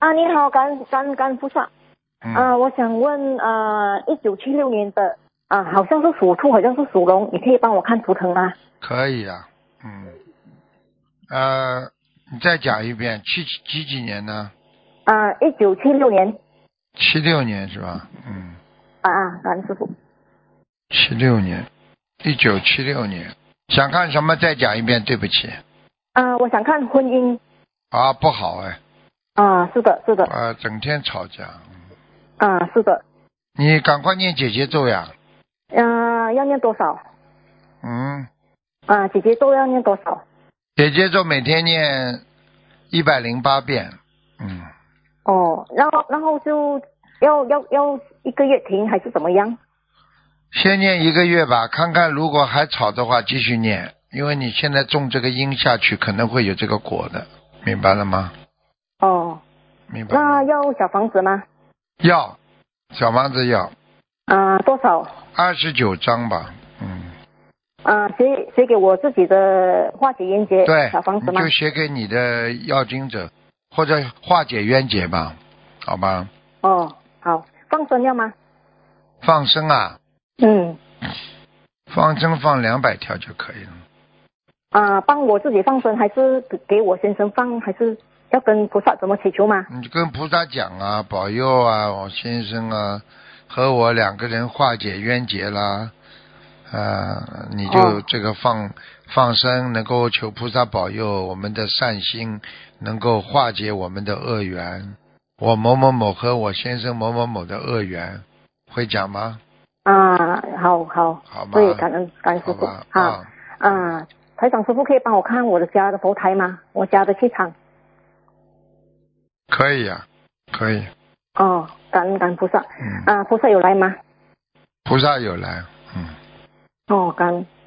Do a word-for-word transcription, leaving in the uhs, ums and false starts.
啊，你好，甘甘甘菩萨。 嗯， 啊，我想问，呃，一九七六年的，啊，好像是属兔，好像是属龙，你可以帮我看图腾吗？ 可以啊。嗯，呃，你再讲一遍，七几几年呢？ 啊，一九七六年。 七六年是吧？嗯， 啊啊，甘师傅。 七六年，一九七六年，想看什么？再讲一遍，对不起。 啊，我想看婚姻。 啊，不好哎。 啊，是的，是的。 啊，整天吵架。 啊，是的。 你赶快念姐姐咒呀。 啊，要念多少？ 嗯， 啊，姐姐咒要念多少？ 姐姐咒每天念一百零八遍。嗯， 哦，然后然后就要要要一个月停还是怎么样？ 先念一个月吧，看看如果还吵的话继续念，因为你现在种这个因下去可能会有这个果的，明白了吗？ 哦， 明白吗？ 那要小房子吗？ 要，小房子要啊，多少？ 二十九章吧。嗯， 啊，写写给我自己的化解冤结对， 小房子吗？ 你就写给你的要经者或者化解冤结吧，好吧？ 哦，好，放生要吗？ 放生啊， 嗯。 放生放两百条就可以了。 啊，帮我自己放生还是给给我先生放，还是要跟菩萨怎么祈求吗？ 你跟菩萨讲啊，保佑啊，我先生啊，和我两个人化解冤结啦，啊，你就哦这个放放生，能够求菩萨保佑我们的善心，能够化解我们的恶缘。我某某某和我先生某某某的恶缘，会讲吗？ 啊，好好， 好吗？ 对，感恩感恩师傅。 好吧， 好啊， 啊，台长师傅可以帮我看我的家的佛台吗？我家的气场。 可以呀、可以。 哦，感恩感恩菩萨。 嗯， 啊，菩萨有来吗？ 菩萨有来，嗯。 哦，感恩。